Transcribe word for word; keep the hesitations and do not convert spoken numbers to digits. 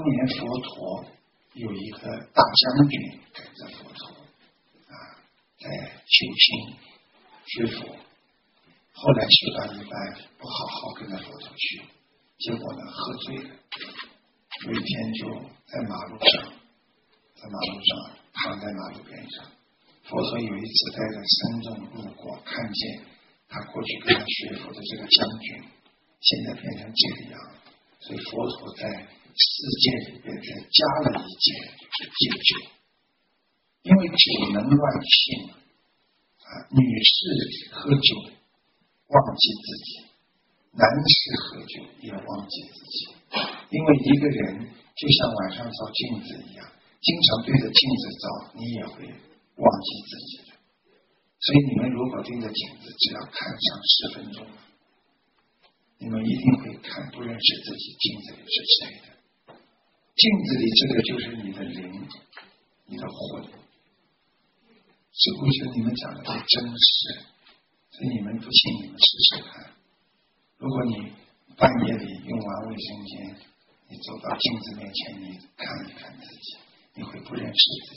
年佛陀有一个大将军跟着佛陀啊，在修行学佛，后来修到一半不好好跟着佛陀去，结果呢喝醉了，有一天就在马路上，在马路上躺在马路边上。佛陀有一次带着僧众路过，看见他过去跟他学佛的这个将军，现在变成这个样，所以佛陀在世界里边再加了一戒，就是戒酒。因为酒能乱性啊，女士喝酒忘记自己，男士喝酒也忘记自己。因为一个人就像晚上照镜子一样，经常对着镜子照，你也会忘记自己的。所以你们如果对着镜子只要看上十分钟，你们一定会看不认识自己镜子里是谁的。镜子里这个就是你的灵，你的魂。是不是你们讲的是真实？所以你们不信，你们试试看。如果你半夜里用完卫生间，你走到镜子面前，你看一看自己，你会不认识自己。